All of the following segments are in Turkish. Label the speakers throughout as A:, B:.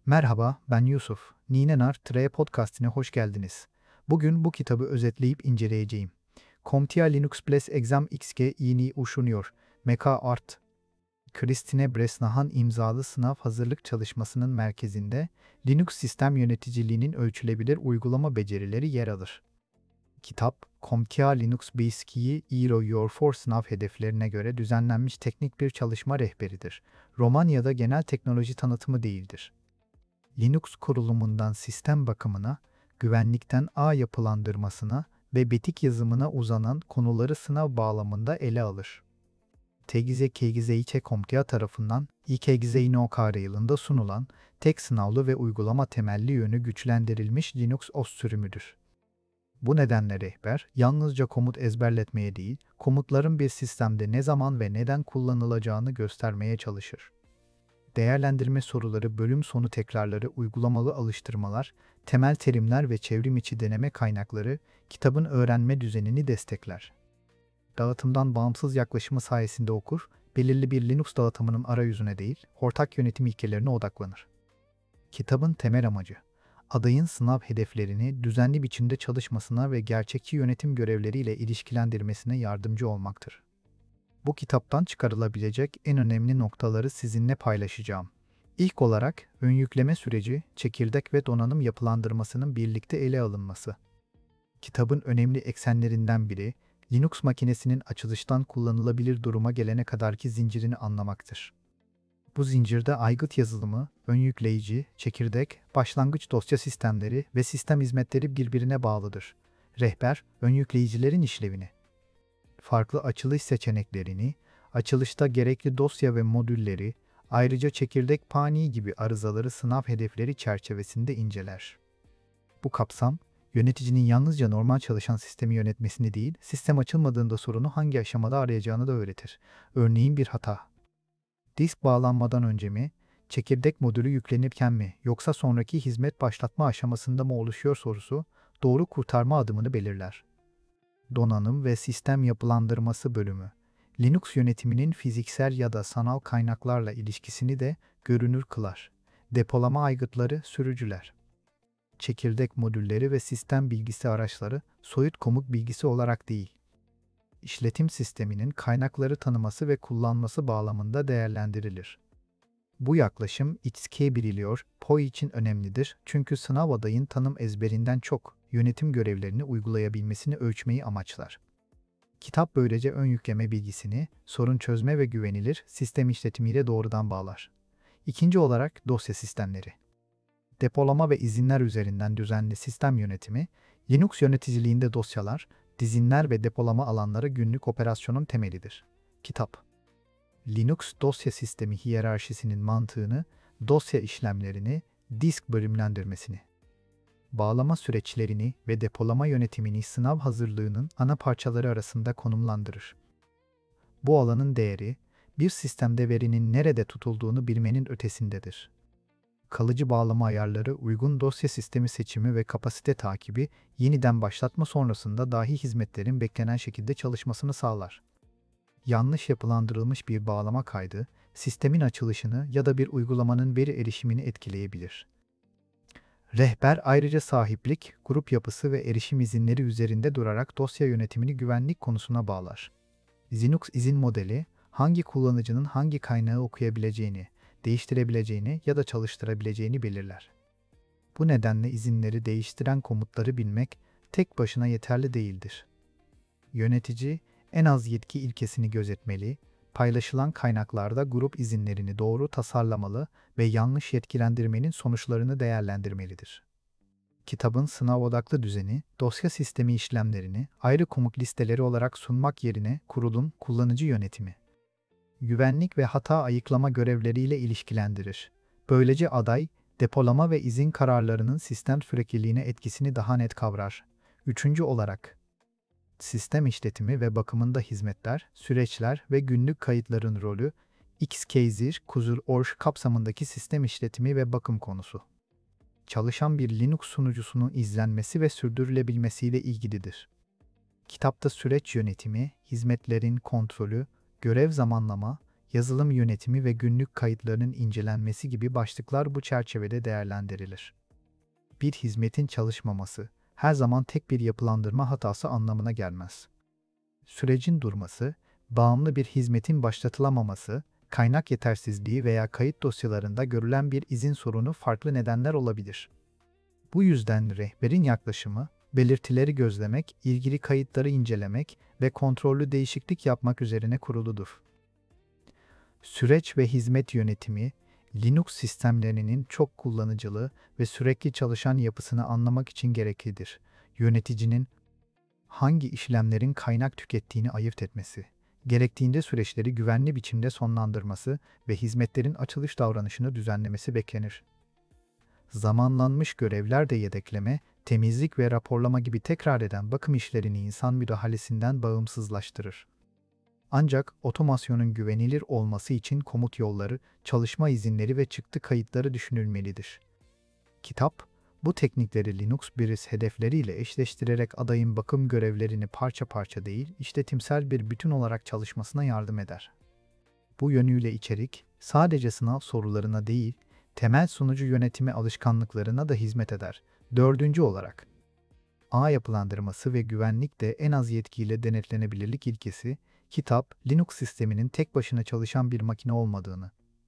A: Merhaba, ben Yusuf. Ninenar Tre Podcast'ine hoş geldiniz. Bugün bu kitabı özetleyip inceleyeceğim. CompTIA Linux Plus Exam XG yeni uşunuyor. Meka Art. Christine Bresnahan imzalı sınav hazırlık çalışmasının merkezinde Linux sistem yöneticiliğinin ölçülebilir uygulama becerileri yer alır. Kitap, CompTIA Linux Basic'i Your for sınav hedeflerine göre düzenlenmiş teknik bir çalışma rehberidir. Romanya'da genel teknoloji tanıtımı değildir. Linux kurulumundan sistem bakımına, güvenlikten ağ yapılandırmasına ve betik yazımına uzanan konuları sınav bağlamında ele alır. Tegize Kegizeiçe CompTIA tarafından İKGZİNOKR yılında sunulan tek sınavlı ve uygulama temelli yönü güçlendirilmiş Linux OS sürümüdür. Bu nedenle rehber, yalnızca komut ezberletmeye değil, komutların bir sistemde ne zaman ve neden kullanılacağını göstermeye çalışır. Değerlendirme soruları, bölüm sonu tekrarları, uygulamalı alıştırmalar, temel terimler ve çevrim içi deneme kaynakları kitabın öğrenme düzenini destekler. Dağıtımdan bağımsız yaklaşımı sayesinde okur, belirli bir Linux dağıtımının arayüzüne değil, ortak yönetim ilkelerine odaklanır. Kitabın temel amacı, adayın sınav hedeflerini düzenli biçimde çalışmasına ve gerçekçi yönetim görevleriyle ilişkilendirmesine yardımcı olmaktır. Bu kitaptan çıkarılabilecek en önemli noktaları sizinle paylaşacağım. İlk olarak, ön yükleme süreci, çekirdek ve donanım yapılandırmasının birlikte ele alınması. Kitabın önemli eksenlerinden biri, Linux makinesinin açılıştan kullanılabilir duruma gelene kadarki zincirini anlamaktır. Bu zincirde aygıt yazılımı, ön yükleyici, çekirdek, başlangıç dosya sistemleri ve sistem hizmetleri birbirine bağlıdır. Rehber, ön yükleyicilerin işlevini, farklı açılış seçeneklerini, açılışta gerekli dosya ve modülleri, ayrıca çekirdek paniği gibi arızaları sınav hedefleri çerçevesinde inceler. Bu kapsam, yöneticinin yalnızca normal çalışan sistemi yönetmesini değil, sistem açılmadığında sorunu hangi aşamada arayacağını da öğretir. Örneğin bir hata. Disk bağlanmadan önce mi, çekirdek modülü yüklenirken mi, yoksa sonraki hizmet başlatma aşamasında mı oluşuyor sorusu, doğru kurtarma adımını belirler. Donanım ve sistem yapılandırması bölümü, Linux yönetiminin fiziksel ya da sanal kaynaklarla ilişkisini de görünür kılar. Depolama aygıtları, sürücüler, çekirdek modülleri ve sistem bilgisi araçları soyut komut bilgisi olarak değil, işletim sisteminin kaynakları tanıması ve kullanması bağlamında değerlendirilir. Bu yaklaşım XK1 POI için önemlidir çünkü sınav adayın tanım ezberinden çok yönetim görevlerini uygulayabilmesini ölçmeyi amaçlar. Kitap böylece ön yükleme bilgisini, sorun çözme ve güvenilir sistem işletimiyle doğrudan bağlar. İkinci olarak dosya sistemleri. Depolama ve izinler üzerinden düzenli sistem yönetimi, Linux yöneticiliğinde dosyalar, dizinler ve depolama alanları günlük operasyonun temelidir. Kitap, Linux dosya sistemi hiyerarşisinin mantığını, dosya işlemlerini, disk bölümlendirmesini, bağlama süreçlerini ve depolama yönetimini sınav hazırlığının ana parçaları arasında konumlandırır. Bu alanın değeri, bir sistemde verinin nerede tutulduğunu bilmenin ötesindedir. Kalıcı bağlama ayarları, uygun dosya sistemi seçimi ve kapasite takibi, yeniden başlatma sonrasında dahi hizmetlerin beklenen şekilde çalışmasını sağlar. Yanlış yapılandırılmış bir bağlama kaydı, sistemin açılışını ya da bir uygulamanın veri erişimini etkileyebilir. Rehber ayrıca sahiplik, grup yapısı ve erişim izinleri üzerinde durarak dosya yönetimini güvenlik konusuna bağlar. Linux izin modeli, hangi kullanıcının hangi kaynağı okuyabileceğini, değiştirebileceğini ya da çalıştırabileceğini belirler. Bu nedenle izinleri değiştiren komutları bilmek tek başına yeterli değildir. Yönetici, en az yetki ilkesini gözetmeli, paylaşılan kaynaklarda grup izinlerini doğru tasarlamalı ve yanlış yetkilendirmenin sonuçlarını değerlendirmelidir. Kitabın sınav odaklı düzeni, dosya sistemi işlemlerini ayrı komut listeleri olarak sunmak yerine kurulum, kullanıcı yönetimi, güvenlik ve hata ayıklama görevleriyle ilişkilendirir. Böylece aday, depolama ve izin kararlarının sistem sürekliliğine etkisini daha net kavrar. Üçüncü olarak, sistem işletimi ve bakımında hizmetler, süreçler ve günlük kayıtların rolü, XKZIR, Kuzur-Orş kapsamındaki sistem işletimi ve bakım konusu. Çalışan bir Linux sunucusunun izlenmesi ve sürdürülebilmesiyle ilgilidir. Kitapta süreç yönetimi, hizmetlerin kontrolü, görev zamanlama, yazılım yönetimi ve günlük kayıtlarının incelenmesi gibi başlıklar bu çerçevede değerlendirilir. Bir hizmetin çalışmaması her zaman tek bir yapılandırma hatası anlamına gelmez. Sürecin durması, bağımlı bir hizmetin başlatılamaması, kaynak yetersizliği veya kayıt dosyalarında görülen bir izin sorunu farklı nedenler olabilir. Bu yüzden rehberin yaklaşımı, belirtileri gözlemek, ilgili kayıtları incelemek ve kontrollü değişiklik yapmak üzerine kuruludur. Süreç ve hizmet yönetimi, Linux sistemlerinin çok kullanıcılı ve sürekli çalışan yapısını anlamak için gereklidir. Yöneticinin hangi işlemlerin kaynak tükettiğini ayırt etmesi, gerektiğinde süreçleri güvenli biçimde sonlandırması ve hizmetlerin açılış davranışını düzenlemesi beklenir. Zamanlanmış görevler de yedekleme, temizlik ve raporlama gibi tekrar eden bakım işlerini insan müdahalesinden bağımsızlaştırır. Ancak otomasyonun güvenilir olması için komut yolları, çalışma izinleri ve çıktı kayıtları düşünülmelidir. Kitap, bu teknikleri Linux BIOS hedefleriyle eşleştirerek adayın bakım görevlerini parça parça değil, işletimsel bir bütün olarak çalışmasına yardım eder. Bu yönüyle içerik, sadece sınav sorularına değil, temel sunucu yönetimi alışkanlıklarına da hizmet eder. Dördüncü olarak, ağ yapılandırması ve güvenlik de en az yetkiyle denetlenebilirlik ilkesi, kitap, Linux sisteminin tek başına çalışan bir makine olmadığını,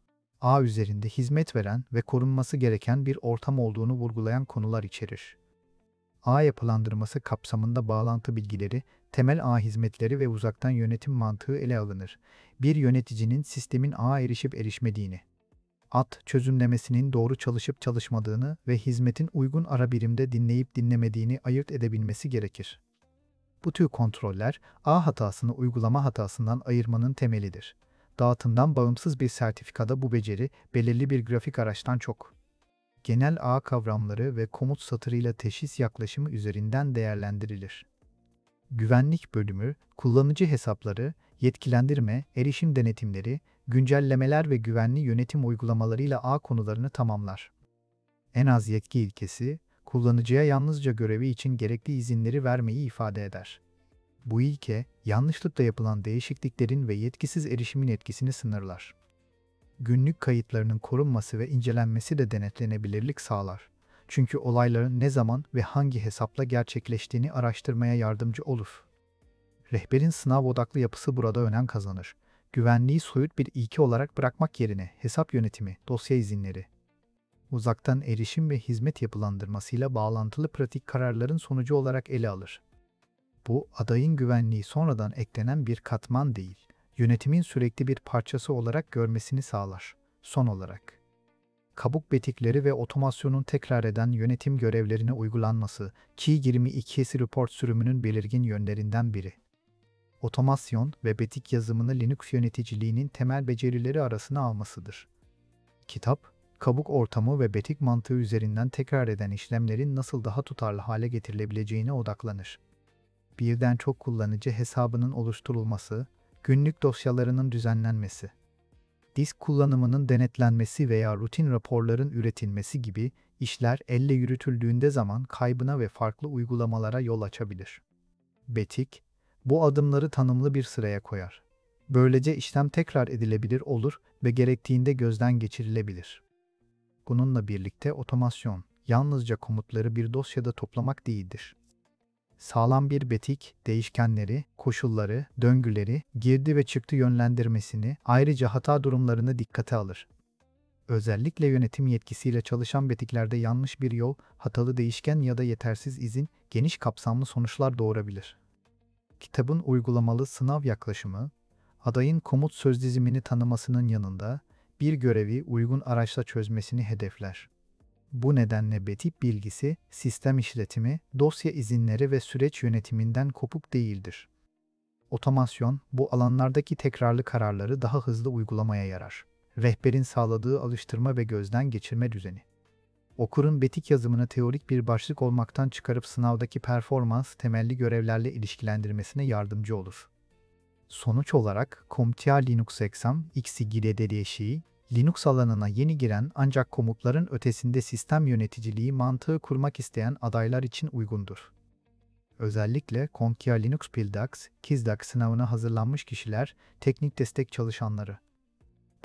A: ağ üzerinde hizmet veren ve korunması gereken bir ortam olduğunu vurgulayan konular içerir. Ağ yapılandırması kapsamında bağlantı bilgileri, temel ağ hizmetleri ve uzaktan yönetim mantığı ele alınır. Bir yöneticinin sistemin ağa erişip erişmediğini, çözümlemesinin doğru çalışıp çalışmadığını ve hizmetin uygun ara birimde dinleyip dinlemediğini ayırt edebilmesi gerekir. Bu tür kontroller, ağ hatasını uygulama hatasından ayırmanın temelidir. Dağıtımdan bağımsız bir sertifikada bu beceri, belirli bir grafik araçtan çok, genel ağ kavramları ve komut satırıyla teşhis yaklaşımı üzerinden değerlendirilir. Güvenlik bölümü, kullanıcı hesapları, yetkilendirme, erişim denetimleri, güncellemeler ve güvenli yönetim uygulamalarıyla ağ konularını tamamlar. En az yetki ilkesi, kullanıcıya yalnızca görevi için gerekli izinleri vermeyi ifade eder. Bu ilke, yanlışlıkla yapılan değişikliklerin ve yetkisiz erişimin etkisini sınırlar. Günlük kayıtlarının korunması ve incelenmesi de denetlenebilirlik sağlar. Çünkü olayların ne zaman ve hangi hesapla gerçekleştiğini araştırmaya yardımcı olur. Rehberin sınav odaklı yapısı burada önem kazanır. Güvenliği soyut bir ilke olarak bırakmak yerine hesap yönetimi, dosya izinleri, uzaktan erişim ve hizmet yapılandırmasıyla bağlantılı pratik kararların sonucu olarak ele alır. Bu, adayın güvenliği sonradan eklenen bir katman değil, yönetimin sürekli bir parçası olarak görmesini sağlar. Son olarak, kabuk betikleri ve otomasyonun tekrar eden yönetim görevlerine uygulanması, Key22 report sürümünün belirgin yönlerinden biri. Otomasyon ve betik yazımını Linux yöneticiliğinin temel becerileri arasına almasıdır. Kitap, kabuk ortamı ve betik mantığı üzerinden tekrar eden işlemlerin nasıl daha tutarlı hale getirilebileceğine odaklanır. Birden çok kullanıcı hesabının oluşturulması, günlük dosyalarının düzenlenmesi, disk kullanımının denetlenmesi veya rutin raporların üretilmesi gibi işler elle yürütüldüğünde zaman kaybına ve farklı uygulamalara yol açabilir. Betik, bu adımları tanımlı bir sıraya koyar. Böylece işlem tekrar edilebilir olur ve gerektiğinde gözden geçirilebilir. Bununla birlikte otomasyon, yalnızca komutları bir dosyada toplamak değildir. Sağlam bir betik, değişkenleri, koşulları, döngüleri, girdi ve çıktı yönlendirmesini, ayrıca hata durumlarını dikkate alır. Özellikle yönetim yetkisiyle çalışan betiklerde yanlış bir yol, hatalı değişken ya da yetersiz izin, geniş kapsamlı sonuçlar doğurabilir. Kitabın uygulamalı sınav yaklaşımı, adayın komut sözdizimini tanımasının yanında, bir görevi uygun araçla çözmesini hedefler. Bu nedenle betik bilgisi, sistem işletimi, dosya izinleri ve süreç yönetiminden kopuk değildir. Otomasyon, bu alanlardaki tekrarlı kararları daha hızlı uygulamaya yarar. Rehberin sağladığı alıştırma ve gözden geçirme düzeni, okurun betik yazımını teorik bir başlık olmaktan çıkarıp sınavdaki performans temelli görevlerle ilişkilendirmesine yardımcı olur. Sonuç olarak, CompTIA Linux Exam XY Linux alanına yeni giren ancak komutların ötesinde sistem yöneticiliği mantığı kurmak isteyen adaylar için uygundur. Özellikle CompTIA Linux PILDAX, KISDAX sınavına hazırlanmış kişiler, teknik destek çalışanları,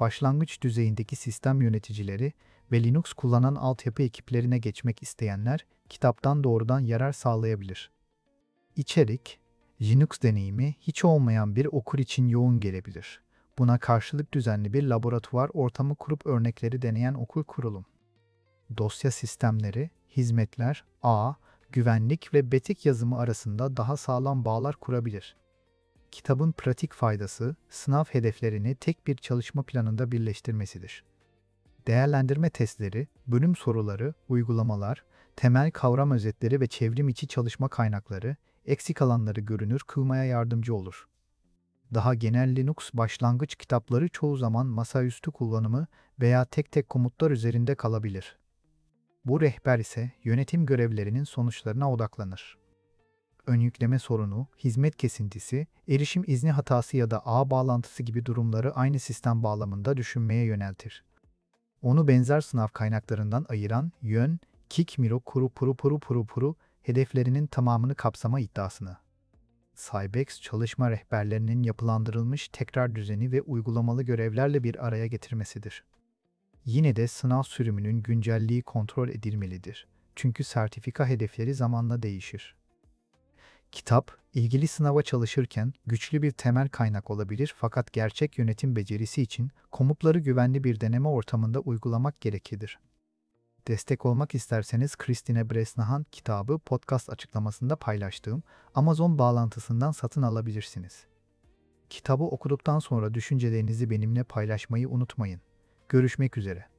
A: başlangıç düzeyindeki sistem yöneticileri ve Linux kullanan altyapı ekiplerine geçmek isteyenler kitaptan doğrudan yarar sağlayabilir. İçerik, Linux deneyimi hiç olmayan bir okur için yoğun gelebilir. Buna karşılık düzenli bir laboratuvar ortamı kurup örnekleri deneyen okul kurulum. Dosya sistemleri, hizmetler, ağ, güvenlik ve betik yazımı arasında daha sağlam bağlar kurabilir. Kitabın pratik faydası, sınav hedeflerini tek bir çalışma planında birleştirmesidir. Değerlendirme testleri, bölüm soruları, uygulamalar, temel kavram özetleri ve çevrim içi çalışma kaynakları, eksik alanları görünür kılmaya yardımcı olur. Daha genel Linux başlangıç kitapları çoğu zaman masaüstü kullanımı veya tek tek komutlar üzerinde kalabilir. Bu rehber ise yönetim görevlerinin sonuçlarına odaklanır. Ön yükleme sorunu, hizmet kesintisi, erişim izni hatası ya da ağ bağlantısı gibi durumları aynı sistem bağlamında düşünmeye yöneltir. Onu benzer sınav kaynaklarından ayıran yön, Kik-Miro Kuru hedeflerinin tamamını kapsama iddiasını. Cybex çalışma rehberlerinin yapılandırılmış tekrar düzeni ve uygulamalı görevlerle bir araya getirmesidir. Yine de sınav sürümünün güncelliği kontrol edilmelidir. Çünkü sertifika hedefleri zamanla değişir. Kitap, ilgili sınava çalışırken güçlü bir temel kaynak olabilir fakat gerçek yönetim becerisi için komutları güvenli bir deneme ortamında uygulamak gerekir. Destek olmak isterseniz Christine Bresnahan kitabı podcast açıklamasında paylaştığım Amazon bağlantısından satın alabilirsiniz. Kitabı okuduktan sonra düşüncelerinizi benimle paylaşmayı unutmayın. Görüşmek üzere.